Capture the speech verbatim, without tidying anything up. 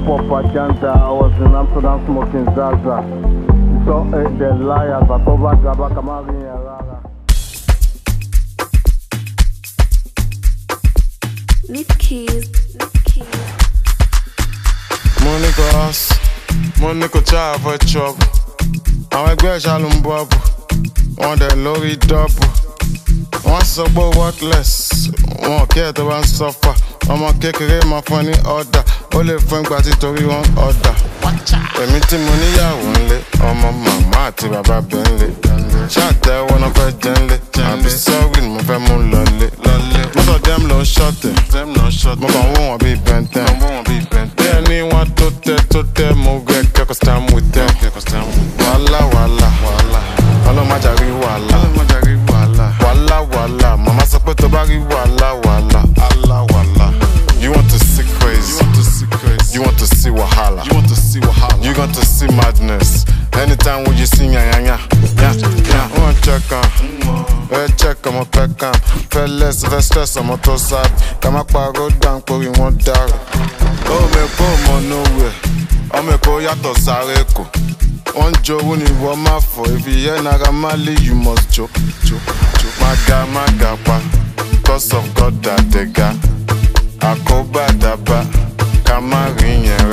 Papa Janta. I was in Amsterdam smoking Zaza. So uh, the liars, but over Gaba Kamari and Rara. Leaf keys, leaf keys. Money go house, money go chop for chop. Àwọn ẹgbẹ́ ṣàlùm bọ́ọ̀bù, wọ́n dẹ̀ lórí dọ́ọ̀bù. Wọ́n sọ pé worthless, wọn kí ẹ̀ tó bá ń sọ́fà. Ọmọ kékeré máa fún ní ọ̀dà, ó lè fún ìgbà títorí wọn ọ̀dà. Èmi tí mo níyàwó ńlé, ọmọ màmá àti bàbá bẹ̀ ńlé. Ṣáàtẹ̀wọ́ náà fẹ́ jẹ́ ńlé, àbí sọ́ọ̀rì ni mo fẹ́ mú lọlé. Most of them ló ń ṣọ̀tẹ̀, mo kàn wọ́n wọn bíi bẹ́ntẹ́n. Bí ẹni wọn tó tẹ́ tó tẹ́, mo gbẹ kẹ́kọ̀ọ́ stand with them. Wàhálà wàhálà, ọlọ́mọjà rí wàhálà. Wàhálà wàhálà, màmá sọ pé tó bá rí wàhálà wàhálà. You want to see crazy, you want to see wahala, you want to see madness. Anytime when you see ya ya ya ya ya, one check on, one check on my back on. Feel less, feel stress on my toe side. Come up, I go down, put in one dollar. Oh me go mo nowhere, oh me go ya to Sareko. One Joe when you want my for, if you hear Nagamali, you must joke, joke, joke. Maga maga pa, cause of God that they got. Akoba daba, Kamari